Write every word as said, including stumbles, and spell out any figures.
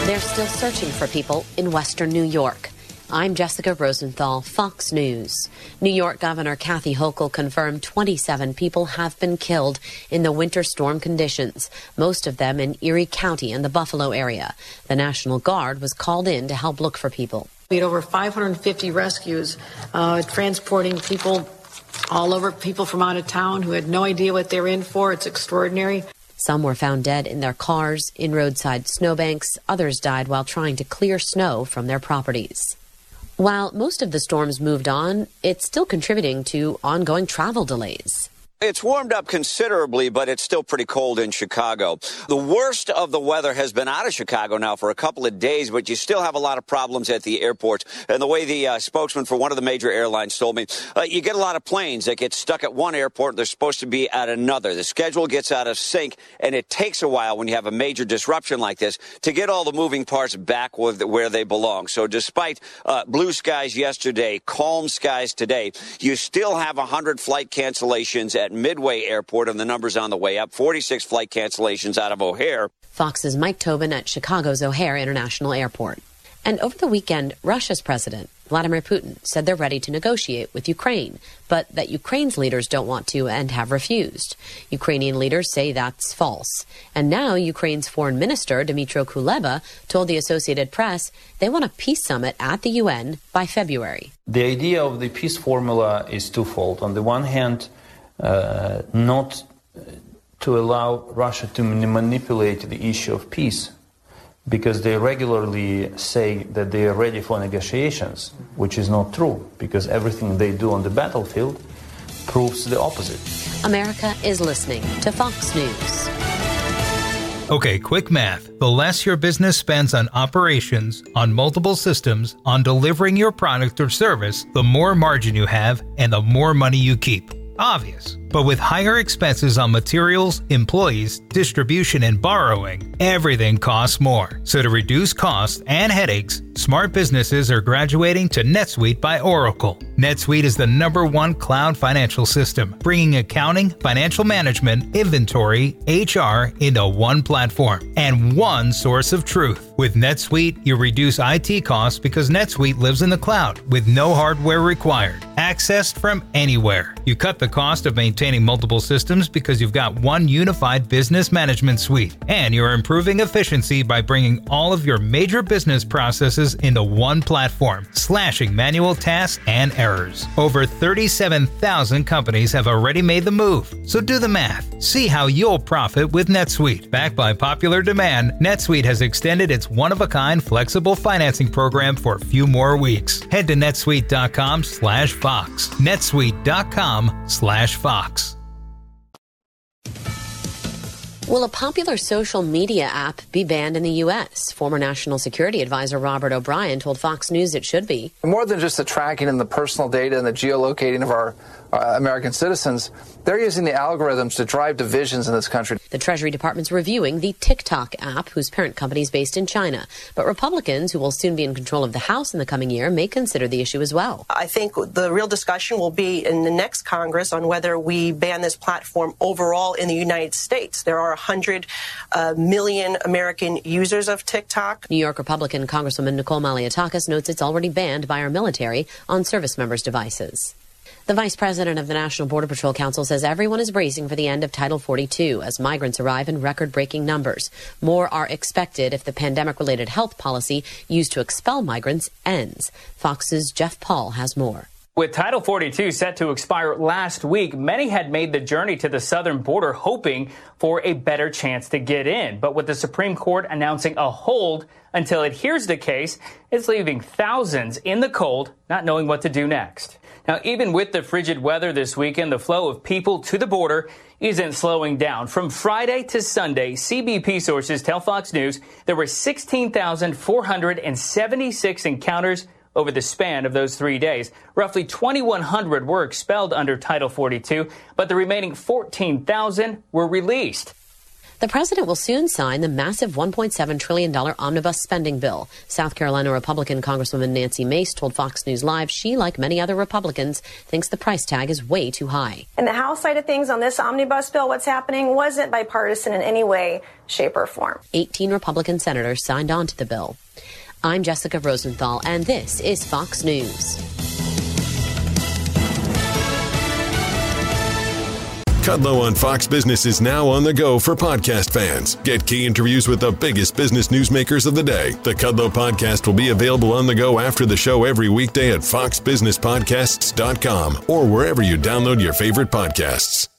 They're still searching for people in western New York. I'm Jessica Rosenthal, Fox News. New York Governor Kathy Hochul confirmed twenty-seven people have been killed in the winter storm conditions, most of them in Erie County and the Buffalo area. The National Guard was called in to help look for people. We had over five hundred fifty rescues, uh, transporting people all over, people from out of town who had no idea what they were in for. It's extraordinary. Some were found dead in their cars, in roadside snowbanks. Others died while trying to clear snow from their properties. While most of the storms moved on, it's still contributing to ongoing travel delays. It's warmed up considerably, but it's still pretty cold in Chicago. The worst of the weather has been out of Chicago now for a couple of days, but you still have a lot of problems at the airport. And the way the uh, spokesman for one of the major airlines told me, uh, you get a lot of planes that get stuck at one airport. They're supposed to be at another. The schedule gets out of sync, and it takes a while when you have a major disruption like this to get all the moving parts back with where they belong. So despite uh, blue skies yesterday, calm skies today, you still have one hundred flight cancellations at Midway Airport, and the numbers on the way up. forty-six flight cancellations out of O'Hare. Fox's Mike Tobin at Chicago's O'Hare International Airport. And over the weekend, Russia's president, Vladimir Putin, said they're ready to negotiate with Ukraine, but that Ukraine's leaders don't want to and have refused. Ukrainian leaders say that's false. And now Ukraine's foreign minister, Dmytro Kuleba, told the Associated Press they want a peace summit at the U N by February. The idea of the peace formula is twofold. On the one hand, Uh, not to allow Russia to manipulate the issue of peace, because they regularly say that they are ready for negotiations, which is not true, because everything they do on the battlefield proves the opposite. America is listening to Fox News. Okay, quick math. The less your business spends on operations, on multiple systems, on delivering your product or service, the more margin you have and the more money you keep. Obvious. But with higher expenses on materials, employees, distribution, and borrowing, everything costs more. So to reduce costs and headaches, smart businesses are graduating to NetSuite by Oracle. NetSuite is the number one cloud financial system, bringing accounting, financial management, inventory, H R into one platform and one source of truth. With NetSuite, you reduce I T costs because NetSuite lives in the cloud with no hardware required, accessed from anywhere. You cut the cost of maintaining multiple systems because you've got one unified business management suite, and you're improving efficiency by bringing all of your major business processes into one platform, slashing manual tasks and errors. Over thirty-seven thousand companies have already made the move, so do the math. See how you'll profit with NetSuite. Backed by popular demand, NetSuite has extended its one-of-a-kind flexible financing program for a few more weeks. Head to netsuite.com slash Fox. netsuite.com slash Fox. Will a popular social media app be banned in the U S? Former National Security Advisor Robert O'Brien told Fox News it should be. More than just the tracking and the personal data and the geolocating of our uh, American citizens, they're using the algorithms to drive divisions in this country. The Treasury Department's reviewing the TikTok app, whose parent company is based in China. But Republicans, who will soon be in control of the House in the coming year, may consider the issue as well. I think the real discussion will be in the next Congress on whether we ban this platform overall in the United States. There are one hundred uh, million American users of TikTok. New York Republican Congresswoman Nicole Malliotakis notes it's already banned by our military on service members' devices. The vice president of the National Border Patrol Council says everyone is bracing for the end of Title forty-two as migrants arrive in record-breaking numbers. More are expected if the pandemic-related health policy used to expel migrants ends. Fox's Jeff Paul has more. With Title forty-two set to expire last week, many had made the journey to the southern border hoping for a better chance to get in. But with the Supreme Court announcing a hold until it hears the case, it's leaving thousands in the cold, not knowing what to do next. Now, even with the frigid weather this weekend, the flow of people to the border isn't slowing down. From Friday to Sunday, C B P sources tell Fox News there were sixteen thousand four hundred seventy-six encounters over the span of those three days. Roughly twenty-one hundred were expelled under Title forty-two, but the remaining fourteen thousand were released. The president will soon sign the massive one point seven trillion dollars omnibus spending bill. South Carolina Republican Congresswoman Nancy Mace told Fox News Live she, like many other Republicans, thinks the price tag is way too high. In the House side of things on this omnibus bill, what's happening wasn't bipartisan in any way, shape, or form. eighteen Republican senators signed on to the bill. I'm Jessica Rosenthal, and this is Fox News. Kudlow on Fox Business is now on the go for podcast fans. Get key interviews with the biggest business newsmakers of the day. The Kudlow podcast will be available on the go after the show every weekday at fox business podcasts dot com or wherever you download your favorite podcasts.